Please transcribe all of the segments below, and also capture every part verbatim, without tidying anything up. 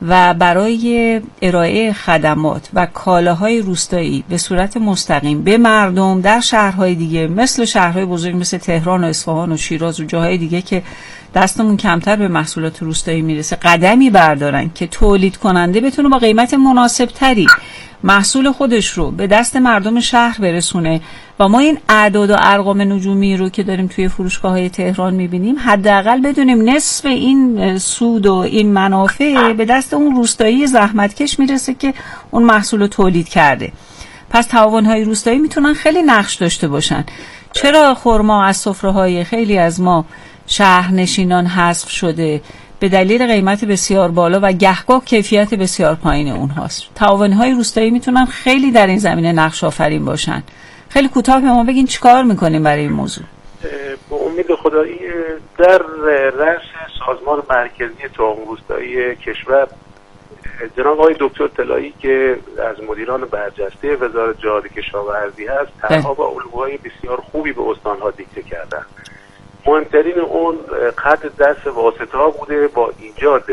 و برای ارائه خدمات و کالاهای روستایی به صورت مستقیم به مردم در شهرهای دیگه مثل شهرهای بزرگ مثل تهران و اصفهان و شیراز و جاهای دیگه که دستمون کمتر به محصولات روستایی میرسه قدمی بردارن که تولید کننده بتونه با قیمت مناسب تری محصول خودش رو به دست مردم شهر برسونه و ما این اعداد و ارقام نجومی رو که داریم توی فروشگاه‌های تهران می‌بینیم حداقل بدونیم نصف این سود و این منافع به دست اون روستایی زحمتکش میرسه که اون محصول رو تولید کرده. پس تعاون‌های روستایی میتونن خیلی نقش داشته باشن. چرا خرما از سفره‌های خیلی از ما شهرنشینان حذف شده؟ به دلیل قیمت بسیار بالا و گهگاه کیفیت بسیار پایین اونهاست. تعاون‌های روستایی میتونن خیلی در این زمینه نقش آفرین باشن. خیلی کوتاه به ما بگین چیکار میکنیم برای این موضوع؟ با امید خدایی در رأس سازمان مرکزی تعاون روستایی کشور جناب آقای دکتر طلایی که از مدیران برجسته وزارت جهاد کشاورزی هست طرح‌ها و الگوهای بسیار خوبی به استان‌ها دیکته کردن. مهمترین اون قطع دست واسطه‌ها بوده با ایجاد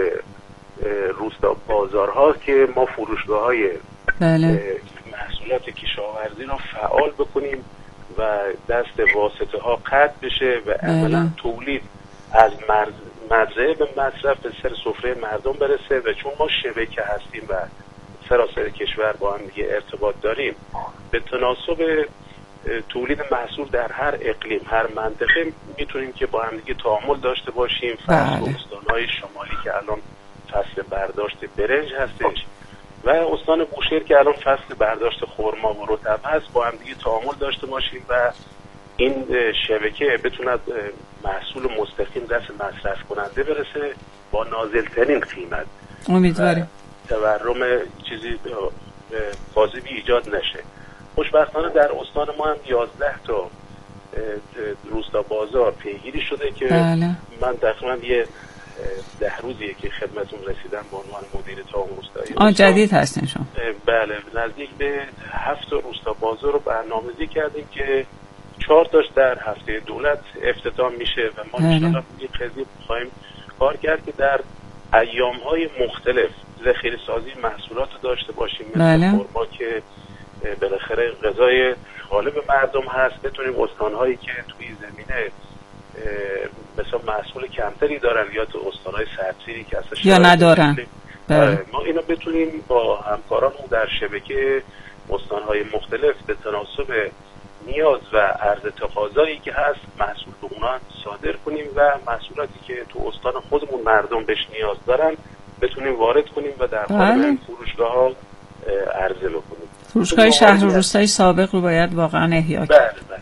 روستا بازارهاست که ما فروشگاه‌های بله. محصولات کشاورزی رو فعال بکنیم و دست واسطه‌ها قطع بشه و عملاً تولید از مزرعه به مصرف به سر سفره مردم برسه و چون ما شبکه هستیم و سراسر کشور با هم دیگه ارتباط داریم به تناسب تولید محصول در هر اقلیم هر منطقه میتونیم که با هم دیگه تعامل داشته باشیم. فرض استان‌های شمالی که الان فصل برداشت برنج هستش و استان بوشهر که الان فصل برداشت خرما و رطب هست با هم دیگه تعامل داشته باشیم و این شبکه بتوند محصول مستقیم دست مصرف کننده برسه با نازلترین قیمت. امیدواریم تورم چیزی کاذبی ایجاد نشه. خوشبختانه در استان ما هم یازده تا روستا بازار پیگیری شده که بله. من تقریبا یه ده روزیه که خدمتون رسیدم به عنوان مدیر تعاون روستایی. آن جدید هستین شما؟ بله نزدیک به هفت روستا بازار رو برنامه‌ریزی کردیم که چهار تاش در هفته دولت افتتاح میشه و ما ان شاءالله یک قضیه خواهیم کار کرد که در ایام‌های مختلف ذخیره سازی محصولات داشته باشیم مثل بله. خرما که بالاخره غذای غالب مردم هست بتونیم استان‌هایی که توی زمینه مثلا محصول کمتری دارن یا تو استان‌های سردسیری که اصلا یا ندارن بله. ما اینو بتونیم با همکارانمون در شبکه استان‌های مختلف به تناسب نیاز و عرض تقاضایی که هست محصول به اونا صادر کنیم و محصولاتی که تو استان خودمون مردم بهش نیاز دارن بتونیم وارد کنیم و در قالب فروشگاه‌ها عرضه بکنیم. فروشگاه شهر و روستای سابق رو باید واقعا احیا کرد. بله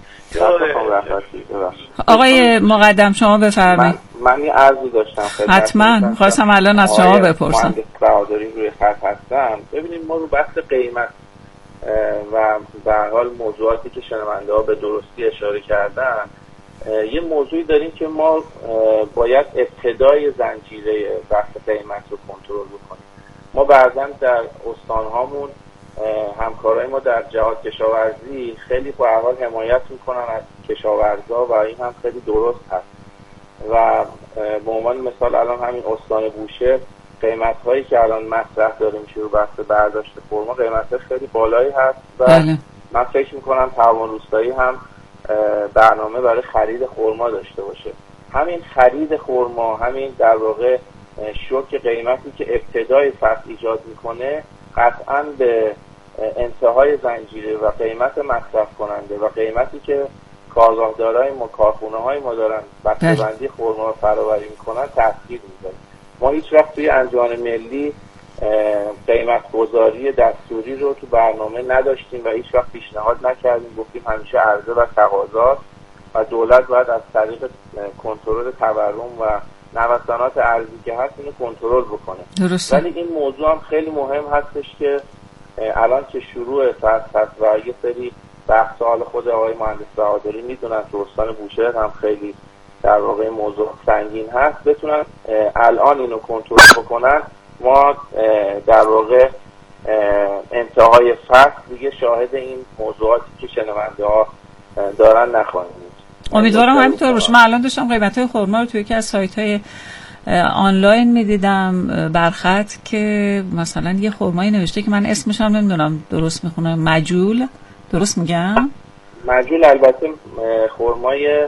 بله. آقای مقدم شما بفرمایید. من, من یه عرضی داشتم خدمتتون. حتما خواستم الان از شما بپرسم. مهندس بهادری روی خط هستم. ببینید ما رو بحث قیمت و به هر حال موضوعاتی که شنونده ها به درستی اشاره کردن یه موضوعی داریم که ما باید ابتدای زنجیره بحث قیمت رو کنترل بکنیم. ما بعضا در استانهامون همکارای ما در جهاد کشاورزی خیلی به هر حال حمایت میکنن از کشاورزا و این هم خیلی درست هست و به عنوان مثال الان همین استان بوشهر قیمت هایی که الان مطرح داره میشه رو بحث برداشت خرما قیمت خیلی بالایی هست و بله. من فکر میکنم تعاون روستایی هم برنامه برای خرید خرما داشته باشه. همین خرید خرما همین در واقع شوک قیمتی که ابتدای فصل ایجاد میکنه قطعاً به انتهای زنجیره و قیمت مصرف کننده و قیمتی که کارگاهدارای ما کارخونه های ما دارن بسته‌بندی خرما رو فراوری میکنن تاثیر میذاره. ما هیچ وقت توی انجمن ملی قیمت گذاری دستوری رو تو برنامه نداشتیم و هیچ وقت پیشنهاد نکردیم. گفتیم همیشه عرضه و تقاضا و دولت باید از طریق کنترل تورم و نوسانات ارزی که هست اینو کنترل بکنه. درسته. ولی این موضوع هم خیلی مهم هستش که الان که شروع فصل هست و یه سری بحث حال خود آقای مهندس بهادری میدونن تو استان بوشهر هم خیلی در واقع موضوع سنگین هست بتونن الان اینو کنترل بکنن. ما در واقع انتهای فصل دیگه شاهد این موضوعاتی که شنونده ها دارن نخواهیم بود. امیدوارم همینطور باشه. من الان داشتم قیمت‌های خرما رو توی یکی از سایت‌های آنلاین میدیدم برخط که مثلا یه خرمایی نوشته که من اسمش هم نمیدونم درست میخونم، مجول، درست میگم؟ مجول البته خرمای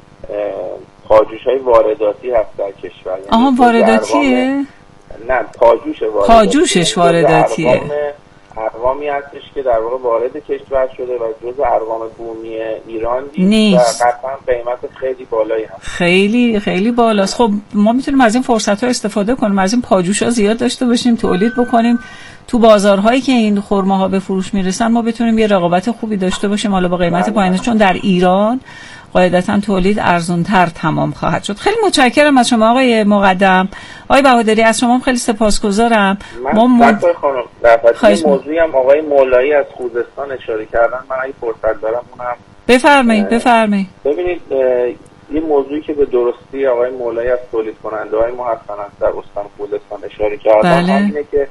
پاجوش های وارداتی هست در کشور. آها وارداتیه؟ نه پاجوش وارداتی. پاجوشش وارداتیه. ارقامی هستش که در واقع وارد کشور شده و جزء ارقام بومی ایران نیست و قطعا قیمت خیلی بالایی هست. خیلی خیلی بالاست. خب ما میتونیم از این فرصت ها استفاده کنیم، از این پاجوش ها زیاد داشته باشیم، تولید بکنیم، تو بازارهایی که این خرماها به فروش میرسن ما بتونیم یه رقابت خوبی داشته باشیم حالا با قیمت پایین، چون در ایران قاعدتاً تولید ارزان‌تر تمام خواهد شد. خیلی متشکرم از شما آقای مقدم. آقای بهادری از شما خیلی سپاسگزارم. ما مد... خواهش موضوعی هم آقای مولایی از خوزستان اشاره کردن، من اگه فرصت دارم اونم بفرمایید بفرمایید. ببینید این موضوعی که به درستی آقای مولایی از تولید کننده‌های ما هستن در استان خوزستان اشاره کردن بله. اینه که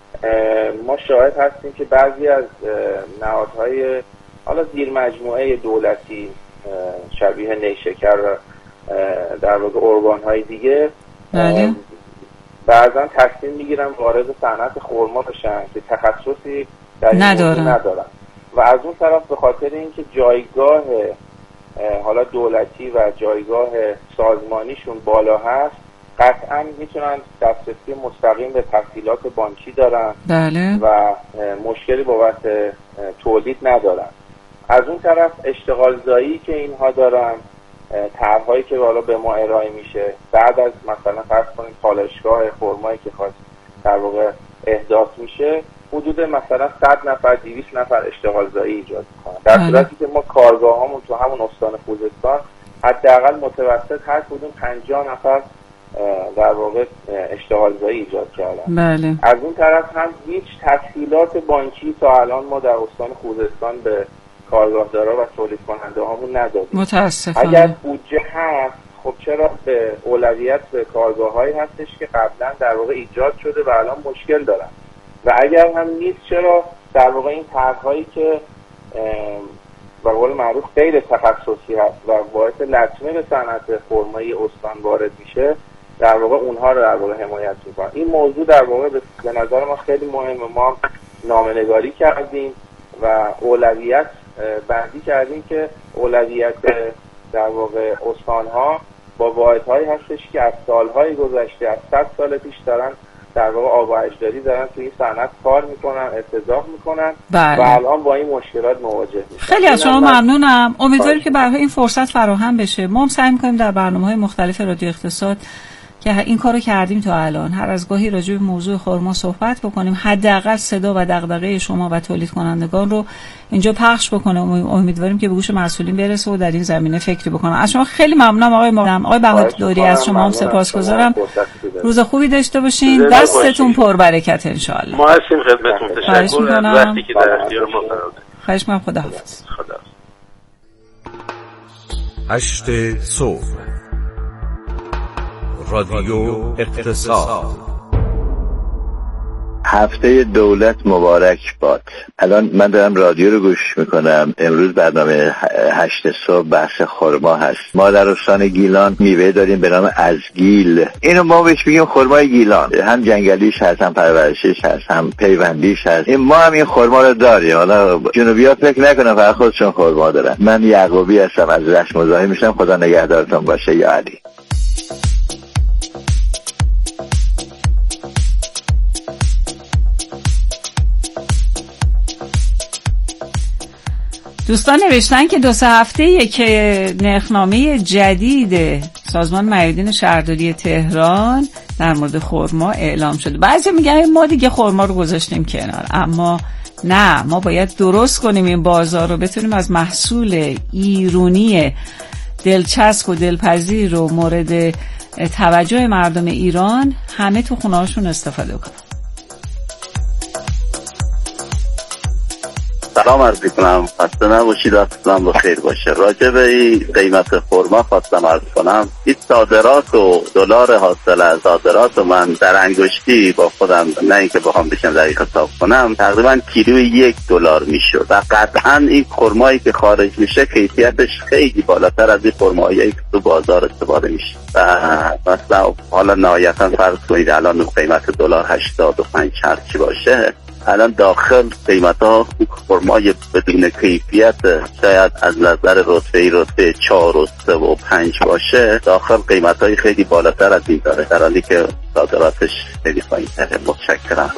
ما شاهد هستیم که بعضی از نهادهای حالا زیر مجموعه دولتی شبیه نیشکر و در واقع ارگان‌های دیگه بله. بعضا تصمیم میگیرن وارد صنعت خرما بشن که تخصصی در این ندارن. ندارن و از اون طرف به خاطر اینکه جایگاه حالا دولتی و جایگاه سازمانیشون بالا هست قطعا میتونن دسترسی مستقیم به تسهیلات بانکی دارن بله. و مشکلی بابت تولید ندارن. از اون طرف اشتغال زایی که اینها دارن، طرح‌هایی که حالا به ما ارائه میشه بعد از مثلا فرض کنید پالایشگاه خرمایی که خواست در واقع احداث میشه حدود مثلا صد نفر دویست نفر اشتغال زایی ایجاد میکنن، در صورتی که ما کارگاهامون تو همون استان خوزستان حداقل متوسط هر کدوم پنجاه نفر در واقع اشتغال زایی ایجاد کردن. بله. از اون طرف هم هیچ تسهیلات بانکی تا الان ما در استان خوزستان به کارگاهدارا و تولید کننده هامون ندادیم. متاسفانه. اگر بودجه هست خب چرا به اولویت به کارگاه‌هایی هستش که قبلا در واقع ایجاد شده و الان مشکل دارن و اگر هم نیست چرا در واقع این طرح‌هایی که به قول معروف غیر تخصصی هست و باعث لطمه به صنعت خرمایی استان وارد میشه در واقع اونها رو در واقع حمایت میکنن. این موضوع در واقع به نظر ما خیلی مهمه. ما نامه‌نگاری کردیم و اولویت بندی کردیم که اولویت در واقع استان‌ها با واحدهایی هستش که از سالهای گذشته از صد سال پیش دارن در واقع آب و اجدادی دارن توی این صنعت کار میکنن، ارتزاق میکنن بله. و الان با این مشکلات مواجه میشن. خیلی از شما ممنونم. امیدواریم که برای این فرصت فراهم بشه. ما هم سعی میکنیم در برنامه‌های مختلف رادیو اقتصاد که این کارو کردیم تا الان هر از گاهی راجع به موضوع خرما صحبت بکنیم، حداقل صدا و دغدغه شما و تولید کنندگان رو اینجا پخش بکنیم. امیدواریم که به گوش مسئولین برسه و در این زمینه فکری بکنن. از شما خیلی ممنونم آقای مقدم. آقای بهادری از شما هم سپاسگزارم. روز خوبی داشته باشین. دستتون پربرکت ان شاء الله. ما هستیم خدمتتون. تشکر از وقتی که در اختیار ما قرار دادید. خواهش می‌کنم. خداحافظ. خدا. هشت صبح رادیو اقتصاد. هفته دولت مبارک باد. الان من دارم رادیو رو گوش میکنم. امروز برنامه هشت صبح بحث خرما هست. ما در استان گیلان میوه داریم به نام ازگیل. اینو ما بهش بگیم خرمای گیلان. هم جنگلیش هست، هم پرورشش هست، هم پیوندیش هست. این ما هم این خرما رو داریم. حالا جنوبی‌ها فکر نکنن فقط خودشون خرما دارن. من یعقوبی هستم از رشت مزاحم میشم. خدا نگهدارتون باشه یا علی. دوستان نوشتن که دو سه هفته‌ایه که نرخنامه جدید سازمان معیارین شهرداری تهران در مورد خرما اعلام شده. بعضی میگن ما دیگه خرما رو گذاشتیم کنار، اما نه، ما باید درست کنیم این بازار رو، بتونیم از محصول ایرانی دلچسب و دلپذیر و مورد توجه مردم ایران همه تو خونه‌هاشون استفاده کنن. سلام عرض میکنم، خسته نباشید، وقتتون بخیر باشه. راجع به قیمت خرما خواستم عرض کنم. این صادرات و دلار حاصل از صادرات و من در انگشتی با خودم، نه اینکه بخوام بشم دقیق حساب کنم، تقریبا کیلوی یک دلار میشد و قطعا این خرمایی که خارج میشه کیفیتش خیلی بالاتر از این خرمایی که تو بازار استفاده میشه. و مثلا حالا نهایتا فرض کنید الان قیمت دلار هشتاد و پنج هرچی باشه، الان داخل قیمت ها خرمای بدون کیفیت شاید از نظر رتبه‌ای رتبه چهار و سه و پنج باشه، داخل قیمت های خیلی بالاتر از این داره، در حالی که صادراتش خیلی پایین تره. متشکرم.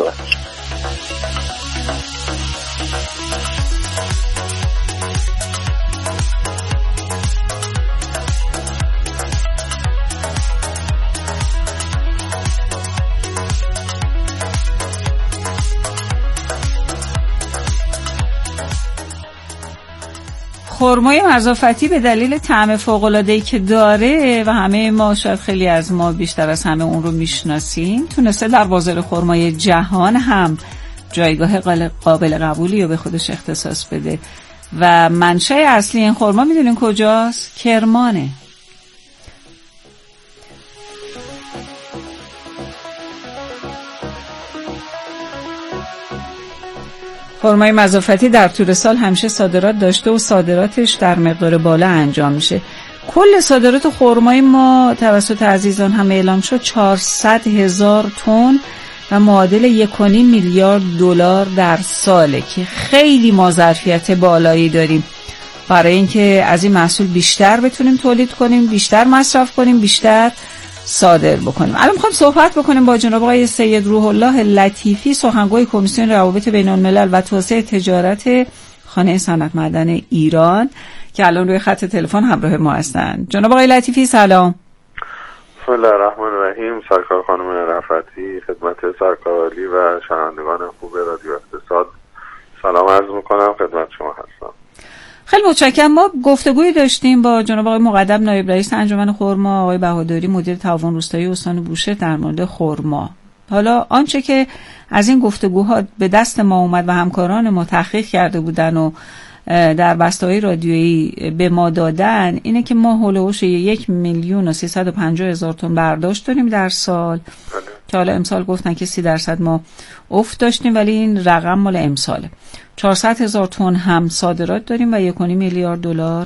خرمای مضافتی به دلیل طعم فوق‌العاده‌ای که داره و همه ما، شاید خیلی از ما بیشتر از همه اون رو میشناسیم، تونسته در بازار خرمای جهان هم جایگاه قابل قبولی رو به خودش اختصاص بده. و منشأ اصلی این خرما میدونین کجاست؟ کرمانه. خرمای مضافتی در طول سال همیشه صادرات داشته و صادراتش در مقدار بالا انجام میشه. کل صادرات خرمای ما توسط عزیزان هم اعلام شد چهارصد هزار تن و معادل یک و نیم میلیارد دلار در ساله که خیلی ما ظرفیت بالایی داریم برای اینکه از این محصول بیشتر بتونیم تولید کنیم، بیشتر مصرف کنیم، بیشتر صادر بکنیم. الان میخوایم صحبت بکنیم با جناب آقای سید روح الله لطیفی، سخنگوی کمیسیون روابط بین الملل و توسعه تجارت خانه صنعت معدن ایران که الان روی خط تلفن همراه ما هستند. جناب آقای لطیفی سلام. بسم الله الرحمن الرحیم. سرکار خانم رفعتی، خدمت سرکار عالی و شنوندگان خوب رادیو اقتصاد سلام عرض میکنم، خدمت شما هستم. خیلی متشکرم. ما گفتگویی داشتیم با جناب آقای مقدم نایب رئیس انجمن خرما، آقای بهادری مدیر تعاون روستایی استان بوشهر در مورد خرما. حالا آنچه که از این گفتگوها به دست ما اومد و همکاران ما تحقیق کرده بودن و در بسته‌های رادیویی به ما دادن اینه که ما هولوش یک میلیون و سیصد و پنجاه هزار تن برداشت داریم در سال که حالا امسال گفتن که سی درصد ما افت داشتیم، ولی این رقم مال امساله. چهارصد هزار تن هم صادرات داریم و یک و نیم میلیارد دلار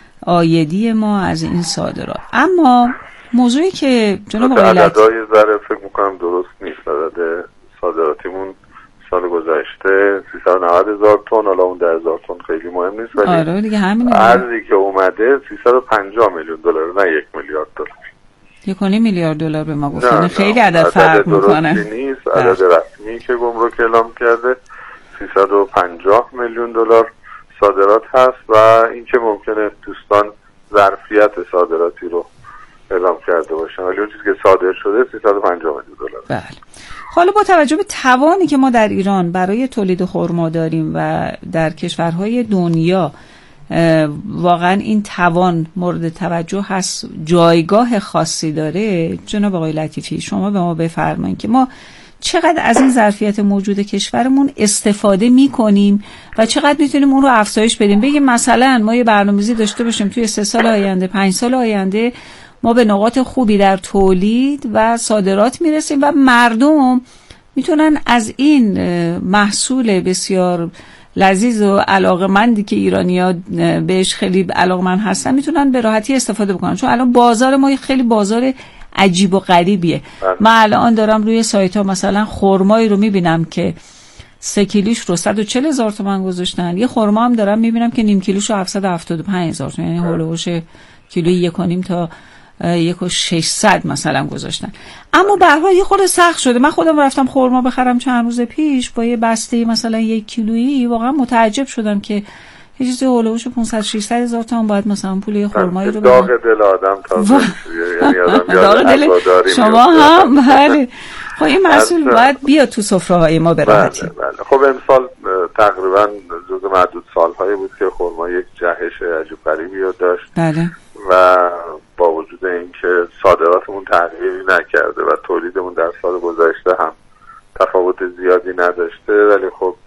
عایدی ما از این صادرات. اما موضوعی که جناب آقای لطیفی عددهای ذره فکر می‌کنم درست نیست. عدد صادراتیمون سال گذشته سیصد و نود هزار تن، حالا اون ده هزار تن خیلی مهم نیست، ولی آره دیگه همین ارزی که اومده سیصد و پنجاه میلیون دلار، نه یک میلیارد دلار. یک و نیم میلیارد دلار به ما گفتن. خیلی عدد فرق میکنه. عدد نیست. عدد رسمی که گمرک اعلام کرده سیصد و پنجاه میلیون دلار صادرات هست و اینکه ممکنه دوستان ظرفیت صادراتی رو اعلام کرده باشن، ولی اون چیزی که صادر شده سیصد و پنجاه میلیون دلار. بله. حالا با توجه به توانی که ما در ایران برای تولید خرما داریم و در کشورهای دنیا واقعا این توان مورد توجه هست، جایگاه خاصی داره، جناب آقای لطیفی شما به ما بفرمایید که ما چقدر از این ظرفیت موجود کشورمون استفاده میکنیم و چقدر میتونیم اون رو افزایش بدیم. بگیم مثلا ما یه برنامه‌ریزی داشته باشیم توی سه سال آینده، پنج سال آینده ما به نقاط خوبی در تولید و صادرات میرسیم و مردم میتونن از این محصول بسیار لذیذ و علاقمندی که ایرانی‌ها بهش خیلی علاقمند هستن میتونن به راحتی استفاده بکنن. چون الان بازار ما خیلی بازار عجیب و غریبیه. من الان دارم روی سایت ها مثلا خرمایی رو میبینم که سه کیلوش رو صد و چهل هزار تومان گذاشتن، یه خرما هم دارم میبینم که نیم کیلوش رو هفتصد و هفتاد و پنج هزار تومان، یعنی هولوش کیلویی یک و نیم تا یک و ششصد مثلا گذاشتن. اما به هر حال یه خورده سخت شده. من خودم رفتم خرما بخرم چند روز پیش با یه بسته مثلا یک کیلویی، واقعا متعجب شدم که یه چیزی هولوش پانصد ششصد هزار تومان باید مثلا پول یه خرمایی رو بدم. داغ دل آدم تازه یعنی آدم یاد شما هم بله. خب این محصول باید بیاد تو سفره‌های ما به راحتی. بله بله. خب امسال تقریبا جزو معدود سال‌هایی بود که خرما یک جهش عجیب غریبی رو داشت. بله. و با وجود اینکه صادراتمون تغییری نکرده و تولیدمون در سال گذشته هم تفاوت زیادی نداشته، ولی خب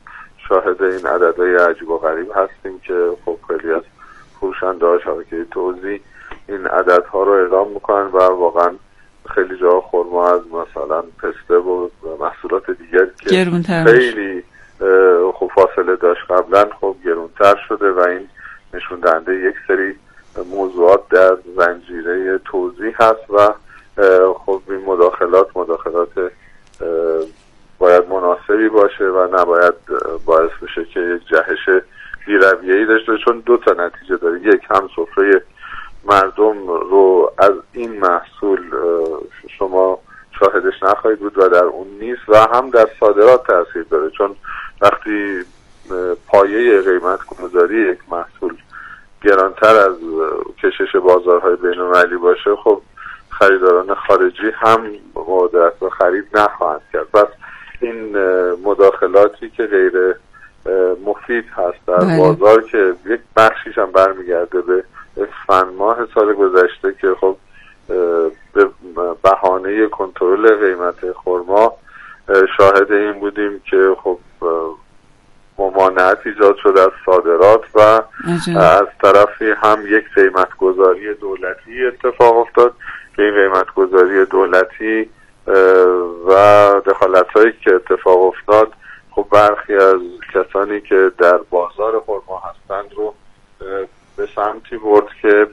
شاهد این عددهای عجیب و غریب هستیم که خب خیلی از فروشنده‌ها شبکه توزیع این عددها رو اعلام میکنن و واقعا خیلی جا خرما از مثلا پسته و محصولات دیگر که خیلی خب فاصله داشت قبلا خب گرونتر شده و این نشون دهنده یک سری موضوعات در زنجیره توزیع هست و خب این مداخلات مداخلات باید مناسبی باشه و نباید باعث بشه که یک جهش بی‌رویه‌ای داشته، چون دو تا نتیجه داره. یک، هم سفره مردم رو از این محصول شما شاهدش نخواهید بود و در اون نیست و هم در صادرات تاثیر داره، چون وقتی پایه قیمت گذاری یک محصول گرانتر از کشش بازارهای بین‌المللی باشه خب خریداران خارجی هم مقدرت به خرید نخواهند کرد. پس این مداخلاتی که غیر مفید هست در بله. بازار که یک بخشیش هم برمیگرده به اسفند ماه سال گذشته که خب به بهانه کنترل قیمت خرما شاهد این بودیم که خب ممانعت ایجاد شده از صادرات و عجب. از طرفی هم یک قیمت گذاری دولتی اتفاق افتاد که این قیمت گذاری دولتی و دخالت هایی که اتفاق افتاد خب برخی از کسانی که در بازار خرما هستند رو به سمتی برد که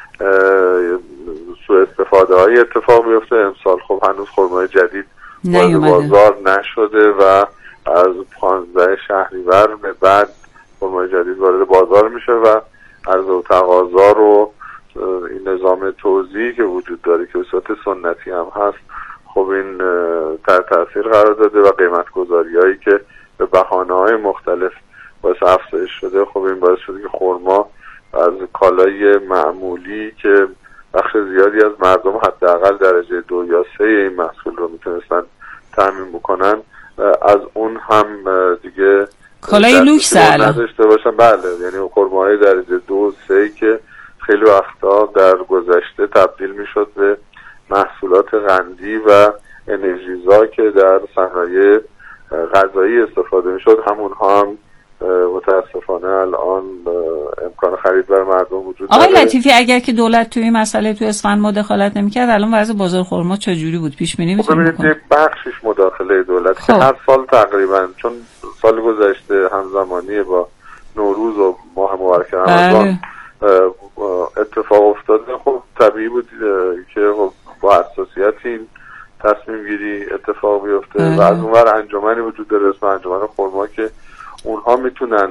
سوء استفاده های اتفاق بیفته. امسال خب هنوز خرمای جدید وارد بازار نشده و از پانزده شهریور به بعد خرمای جدید وارد بازار میشه و عرضه و تقاضا رو این نظام توزیعی که وجود داره که به صورت سنتی هم هست خب این تحت تاثیر قرار داده و قیمت گذاری هایی که به بهانه های مختلف باعث افزایش شده خب این باعث شده که خرما از کالای معمولی که بخش زیادی از مردم حداقل درجه دو یا سه این محصول رو میتونستن تامین بکنن از اون هم دیگه کالای لوکس نداشته باشن. بله، یعنی خرماهای درجه دو و سه که خیلی وقتا در گذشته تبدیل میشد به محصولات قندی و انرژیزا که در صنایع غذایی استفاده میشد همونها هم متاسفانه الان امکان خرید برای مردم وجود نداره. آقای لطیفی اگر که دولت توی این مسئله توی اسفند ما دخالت نمی‌کرد الان وضع بازار خرما چجوری بود؟ پیش بینی می‌تونید بکنید؟ یک بخشش مداخله دولت خب. که هر سال تقریبا، چون سال گذشته همزمانی با نوروز و ماه مبارک رمضان اتفاق افتاده خب طبیعی بود که خب با حساسیت این تصمیم گیری اتفاق بیفته و از اونور انجمنی وجود داره اسم انجمن خرما که اونها میتونن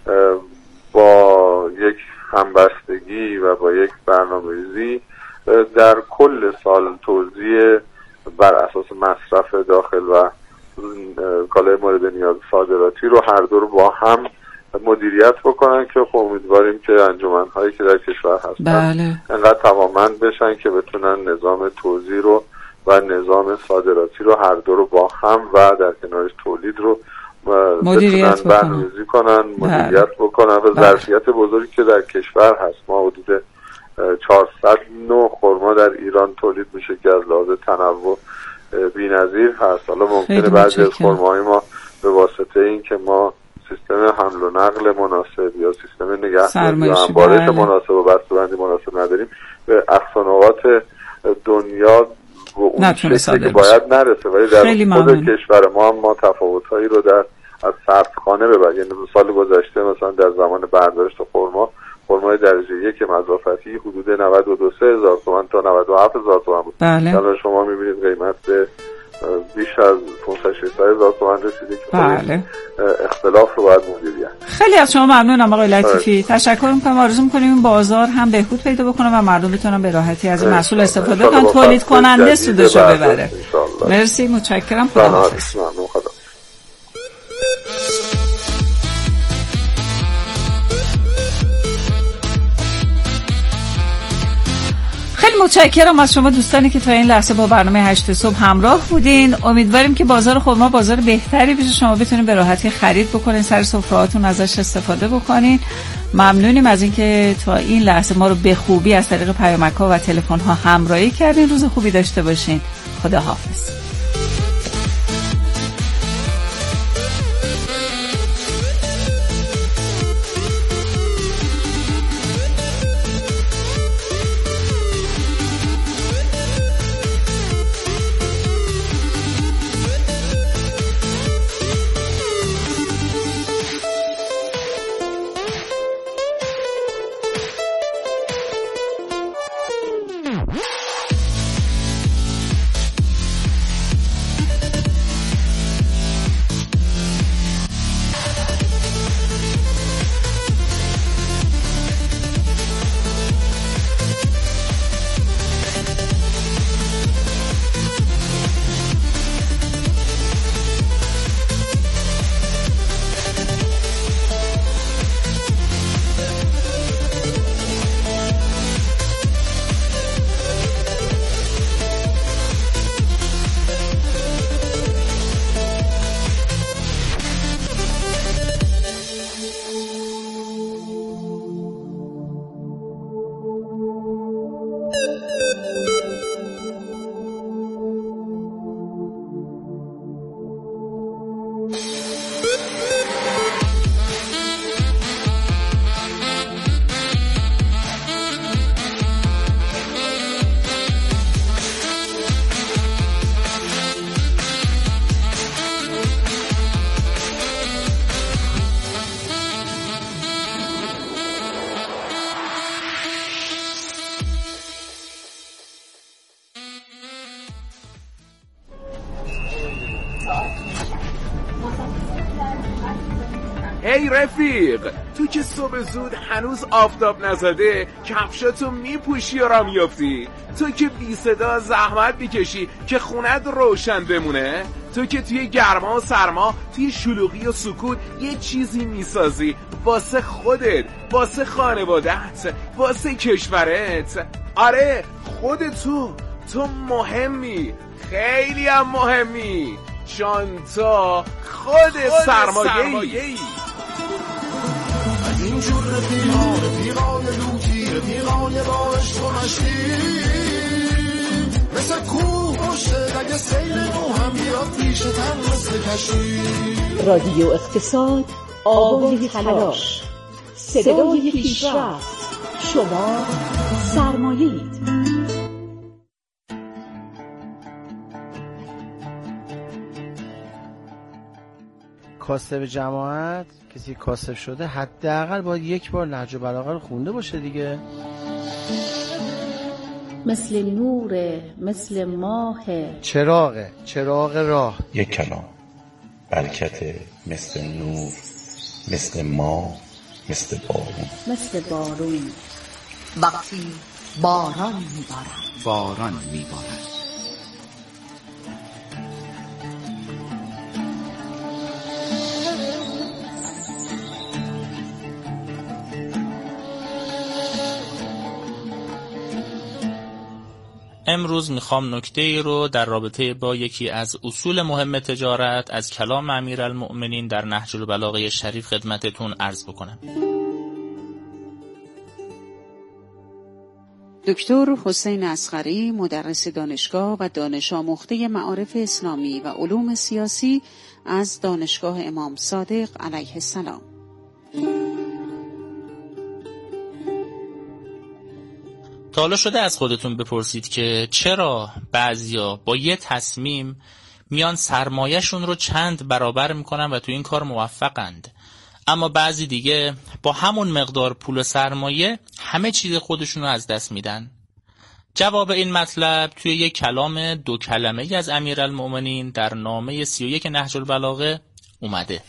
با یک همبستگی و با یک برنامه‌ریزی در کل سال توزیع بر اساس مصرف داخل و کالای مورد نیاز صادراتی رو هر دو رو با هم مدیریت بکنن که خب امیدواریم که انجمن‌هایی که در کشور هستن بله. انقدر توانمند بشن که بتونن نظام توزیع رو و نظام صادراتی رو هر دو رو با هم و در کنارش تولید رو مدیریت بتونن برنامه‌ریزی کنن، مدیریت بکنن و ظرفیت بزرگی که در کشور هست. ما حدود چهارصد نوع خرما در ایران تولید میشه که از لحاظ تنوع بی‌نظیر هست. حالا ممکنه بعضی از خرماهای ما به واسطه این که ما سیستم حمل و نقل مناسب یا سیستم نگهداری یا انبارش مناسب و بسته‌بندی مناسب نداریم به اقصا نقاط دنیا و اون چیزی که باید نرسه، ولی در خود ممنون. کشور ما هم ما تفاوت‌هایی رو در از سردخانه ببر، یعنی سال گذشته مثلا در زمان برداشت خرما خرمای درجه یک مضافتی حدود نود و دو هزار تومان تا نود و هفت هزار تومان بود. بله. الان شما می‌بینید قیمت به بیش از پانصد ششصد هزار تومان رسیده که بله. اختلاف رو باید مدیریت. خیلی از شما ممنونم آقای لطیفی. تشکر می‌کنم. آرزو می‌کنیم این بازار هم بهبود پیدا بکنه و مردم بتونن به راحتی از این محصول استفاده کنن، تولید کننده سودش رو ببره. مرسی، متشکرم. خداحافظ. ممنون. خدا. خیلی متشکرم از شما دوستانی که تا این لحظه با برنامه هشت صبح همراه بودین. امیدواریم که بازار خرما بازار بهتری بشه، شما بتونید به راحتی خرید بکنین، سر سفره‌هاتون ازش استفاده بکنین. ممنونیم از اینکه تا این لحظه ما رو به خوبی از طریق پیامک‌ها و تلفن‌ها همراهی کردین. روز خوبی داشته باشین. خداحافظ. هی رفیق، تو که صبح زود هنوز آفتاب نزده کفشاتو میپوشی و را میافتی؟ تو که بی صدا زحمت میکشی که خونت روشن بمونه؟ تو که توی گرما و سرما، توی شلوغی و سکوت یه چیزی میسازی واسه خودت، واسه خانوادهت، واسه کشورت. آره خود تو تو مهمی، خیلی هم مهمی، چون تو خود, خود سرمایه‌ای. اینجور رفیقان رفیقان لوتی رفیقان با عشق و مشتی مثل کوه پشته اگه سیل نو هم بیاد پیش تن مثل کشتی. رادیو اقتصاد، آوای تلاش، صدای پیشرفت. شما سرمایه‌اید. کاسب جماعت، کسی کاسب شده حداقل باید یک بار نهج البلاغه رو خونده باشه دیگه. مثل نور، مثل ماه، چراغه، چراغ راه. یک کلام برکت، مثل نور، مثل ماه، مثل بارون. مثل بارون وقتی باران میبارد. باران میبارد. امروز میخوام نکته ای رو در رابطه با یکی از اصول مهم تجارت از کلام امیرالمؤمنین در نهج البلاغه شریف خدمتتون عرض بکنم. دکتر حسین اصغری، مدرس دانشگاه و دانش آموخته معارف اسلامی و علوم سیاسی از دانشگاه امام صادق علیه السلام. تا حالا شده از خودتون بپرسید که چرا بعضیا با یه تصمیم میان سرمایه‌شون رو چند برابر میکنن و تو این کار موفقند، اما بعضی دیگه با همون مقدار پول و سرمایه همه چیز خودشون رو از دست میدن؟ جواب این مطلب توی یک کلام دو کلمه از امیرالمؤمنین در نامه سی و یک نهج البلاغه اومده.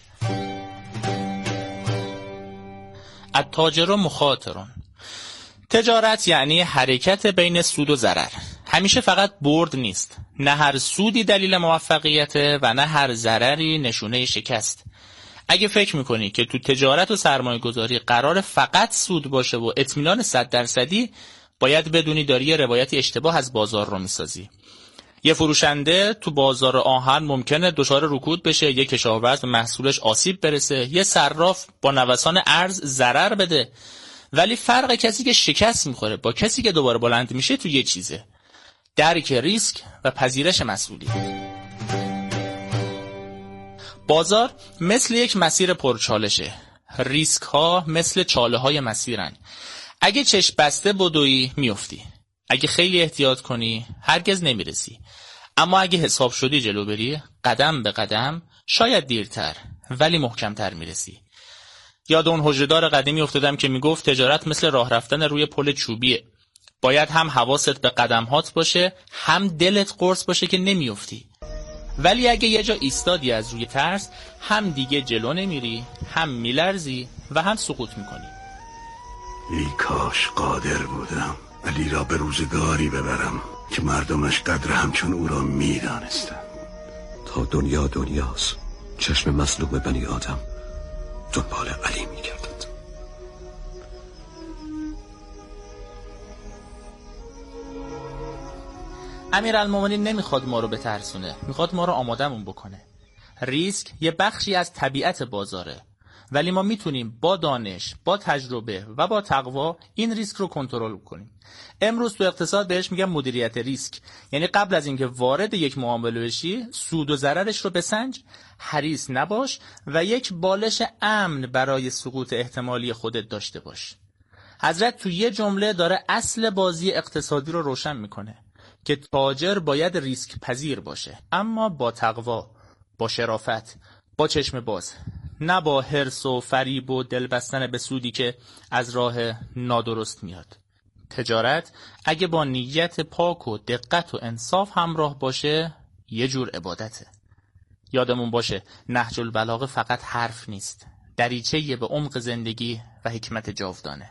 التاجر مخاطرون. تجارت یعنی حرکت بین سود و ضرر. همیشه فقط برد نیست. نه هر سودی دلیل موفقیته و نه هر ضرری نشونه شکست. اگه فکر میکنی که تو تجارت و سرمایه گذاری قرار فقط سود باشه و اطمینان صد درصدی، باید بدونی داری یه روایتی اشتباه از بازار رو میسازی. یه فروشنده تو بازار آهن ممکنه دچار رکود بشه، یه کشاورز به محصولش آسیب برسه، یه صراف با نوسان ارز ضرر بده. ولی فرق کسی که شکست میخوره با کسی که دوباره بلند میشه تو یه چیزه: درک ریسک و پذیرش مسئولیت. بازار مثل یک مسیر پرچالشه. ریسک ها مثل چاله های مسیرن. اگه چشم بسته بدوی میفتی. اگه خیلی احتیاط کنی هرگز نمیرسی. اما اگه حساب شدی جلو بری، قدم به قدم، شاید دیرتر ولی محکمتر میرسی. یاد اون هجدار قدیمی افتادم که میگفت تجارت مثل راه رفتن روی پل چوبیه. باید هم حواست به قدمهات باشه، هم دلت قرص باشه که نمیافتی. ولی اگه یه جا ایستادی از روی ترس، هم دیگه جلو نمیری، هم میلرزی و هم سقوط میکنی. ای کاش قادر بودم علی را به روزگاری ببرم که مردمش قدر همچون او را میدانستند. تا دنیا دنیاست، چشم مظلوم بنی آدم دنبال علی میگردد. امیرالمؤمنین نمیخواد ما رو بترسونه، میخواد ما رو آمادمون بکنه. ریسک یه بخشی از طبیعت بازاره، ولی ما میتونیم با دانش، با تجربه و با تقوا این ریسک رو کنترل کنیم. امروز تو اقتصاد بهش میگن مدیریت ریسک، یعنی قبل از اینکه وارد یک معامله بشی سود و ضررش رو بسنج، حریص نباش و یک بالش امن برای سقوط احتمالی خودت داشته باش. حضرت تو یه جمله داره اصل بازی اقتصادی رو روشن میکنه که تاجر باید ریسک پذیر باشه، اما با تقوا، با شرافت، با چشم باز، نه با حرص و فریب و دل بستن به سودی که از راه نادرست میاد. تجارت اگه با نیت پاک و دقت و انصاف همراه باشه یه جور عبادته. یادمون باشه نهج البلاغه فقط حرف نیست، دریچه‌ای به عمق زندگی و حکمت جاودانه.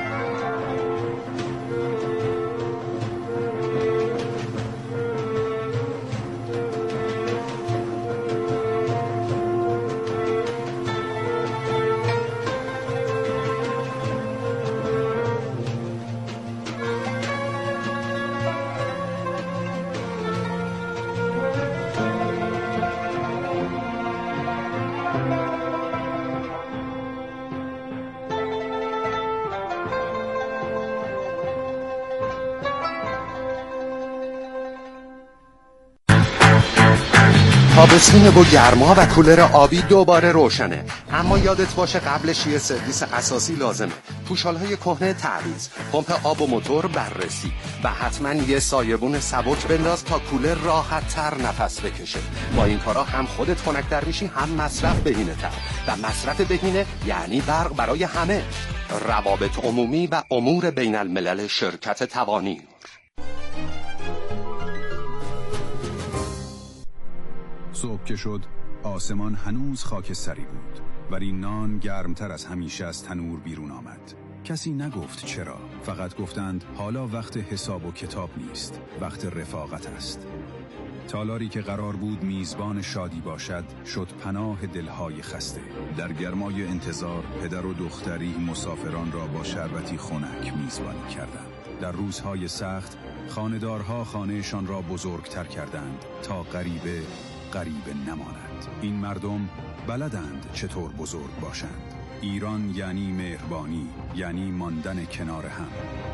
تابستون با گرما و کولر آبی دوباره روشنه، اما یادت باشه قبلش یه سرویس اساسی لازمه. پوشالهای کهنه تعویض، پمپ آب و موتور بررسی و حتما یه سایبون سبک بنداز تا کولر راحت تر نفس بکشه. با این کارا هم خودت خنک‌تر میشی، هم مصرف بهینه تر، و مصرف بهینه یعنی برق برای همه. روابط عمومی و امور بین الملل شرکت توانی. صبح که شد آسمان هنوز خاکستری بود، ولی نان گرمتر از همیشه از تنور بیرون آمد. کسی نگفت چرا، فقط گفتند حالا وقت حساب و کتاب نیست، وقت رفاقت است. تالاری که قرار بود میزبان شادی باشد شد پناه دلهای خسته. در گرمای انتظار پدر و دختری مسافران را با شربتی خنک میزبانی کردند. در روزهای سخت خانه‌دارها خانهشان را بزرگتر کردند تا غریبه غریبه نماند. این مردم بلدند چطور بزرگ باشند. ایران یعنی مهربانی، یعنی ماندن کنار هم.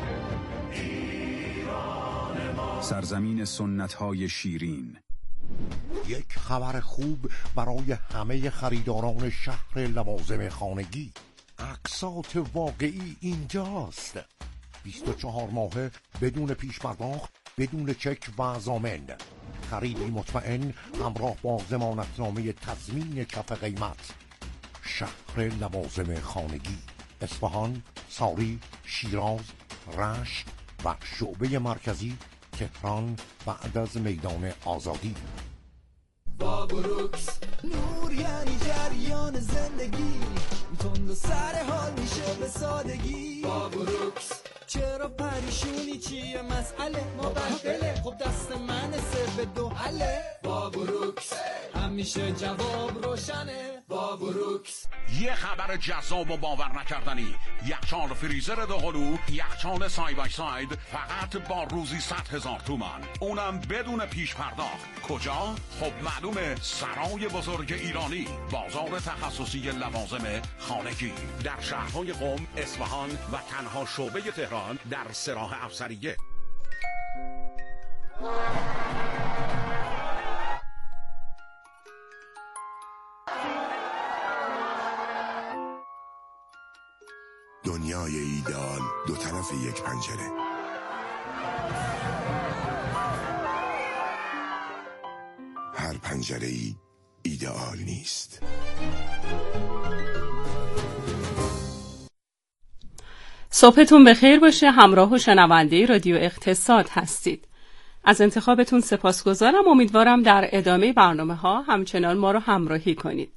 سرزمین سنت‌های شیرین. یک خبر خوب برای همه خریداران شهر لوازم خانگی. اقساط واقعی اینجاست. بیست و چهار ماهه بدون پیش پرداخت، بدون چک و ضامن. خریدی مطمئن همراه با ضمانتنامه تضمین کف قیمت. شهر لوازم خانگی، اصفهان، ساری، شیراز، رشت و شعبه مرکزی تهران بعد از میدان آزادی. با بروکس نور یعنی جریان زندگی، تند و سر حال میشه به سادگی. با بروکس چرا پریشونی چیه مسئله مبدله، خب دست من سه به دو حله. با بروکس همیشه جواب روشنه. با بروکس یه خبر جذاب و باور نکردنی. یخچال فریزر دو قلو، یخچال سای بای ساید، فقط با روزی صد هزار تومان، اونم بدون پیش پرداخت. کجا؟ خب معلومه، سرای بزرگ ایرانی، بازار تخصصی لوازم خانگی در شهرهای قم، اصفهان و تنها شعبه تهران در سراح افسریه. دنیای ایدئال دو طرف یک پنجره. هر پنجره ای ایدئال نیست. صبحتون بخیر باشه. همراه و شنونده رادیو اقتصاد هستید. از انتخابتون سپاسگزارم. امیدوارم در ادامه برنامه ها همچنان ما رو همراهی کنید.